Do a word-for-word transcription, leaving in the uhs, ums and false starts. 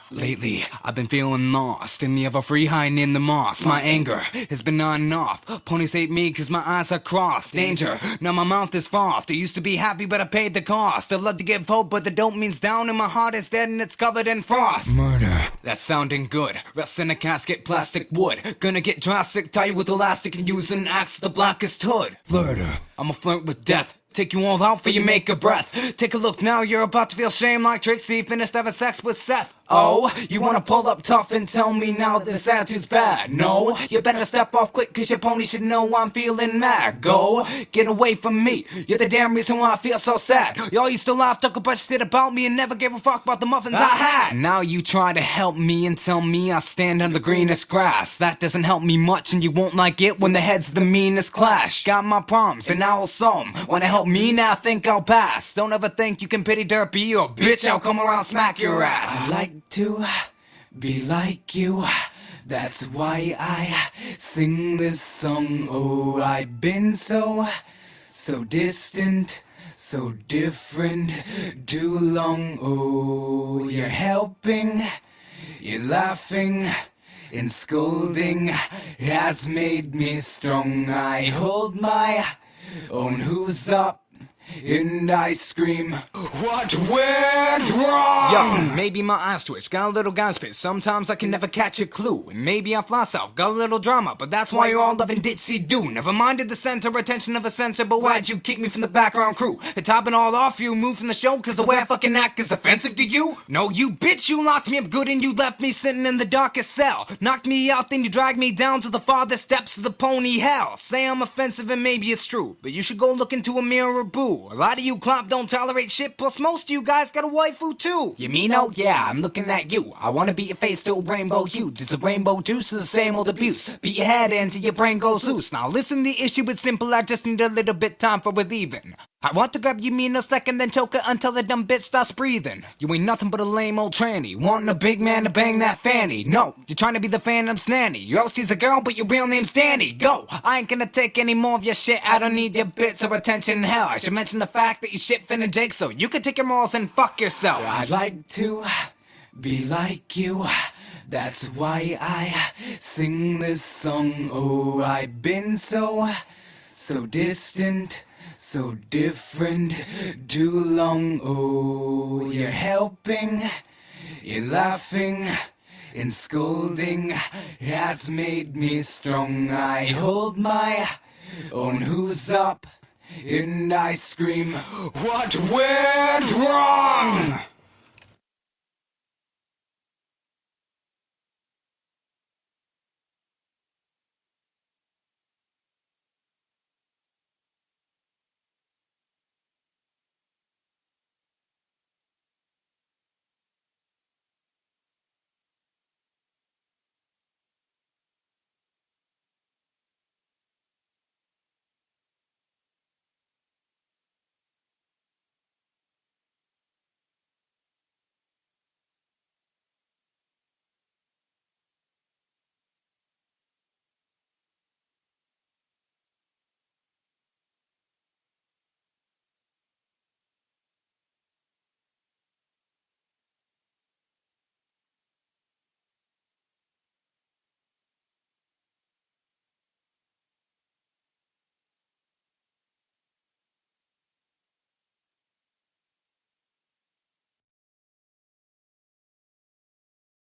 Lately, I've been feeling lost in the ever free hiding in the moss. My anger has been on and off. Ponies hate me cause my eyes are crossed. Danger, now my mouth is frothed. I used to be happy but I paid the cost. I love to give hope but the dope means down and my heart is dead and it's covered in frost. Murder, that's sounding good. Rest in a casket, plastic wood. Gonna get drastic, tie you with elastic and use an axe, the blackest hood. Flirter, I'ma flirt with death. Take you all out for you make a breath. Take a look now, you're about to feel shame like Trixie finished having sex with Seth. Oh, you wanna pull up tough and tell me now that this attitude's bad? No, you better step off quick cause your pony should know I'm feeling mad. Go, get away from me, you're the damn reason why I feel so sad. Y'all used to laugh, talk a bunch of shit about me and never gave a fuck about the muffins I had. Now you try to help me and tell me I stand on the greenest grass. That doesn't help me much and you won't like it when the heads the meanest clash. Got my problems and I'll solve 'em. Wanna help me now, think I'll pass. Don't ever think you can pity derpy or bitch, I'll come around smack your ass. I like to be like you, that's why I sing this song. Oh, I've been so, so distant, so different, too long. Oh, you're helping, you're laughing, and scolding has made me strong. I hold my own who's up, and I scream, what went wrong? Yo, maybe my eyes twitch, got a little gun spit. Sometimes I can never catch a clue. And maybe I fly south, got a little drama. But that's why you're all loving ditzy do. Never minded the center, attention of a censor. But why'd you kick me from the background crew? And topping all off, you moved from the show cause the way I fucking act is offensive to you? No, you bitch, you locked me up good and you left me sitting in the darkest cell. Knocked me out, then you dragged me down to the farthest steps of the pony hell. Say I'm offensive and maybe it's true, but you should go look into a mirror, boo. A lot of you clop don't tolerate shit, plus most of you guys got a waifu too. You mean, oh yeah, I'm looking at you. I wanna beat your face till rainbow huge. It's a rainbow juice, it's the same old abuse. Beat your head until your brain goes loose. Now listen, the issue is simple, I just need a little bit time for relieving. I want to grab you mean a second, then choke her until the dumb bitch starts breathing. You ain't nothing but a lame old tranny, wanting a big man to bang that fanny. No, you're trying to be the Phantom's nanny. Your L C's a girl, but your real name's Danny. Go, I ain't gonna take any more of your shit, I don't need your bits of attention. Hell, I should mention the fact that you shit Finn and Jake, so you can take your morals and fuck yourself. I'd like to be like you, that's why I sing this song. Oh, I've been so, so distant, so different, too long. Oh, you're helping, you're laughing, and scolding has made me strong. I hold my own who's up, and I scream, what went wrong?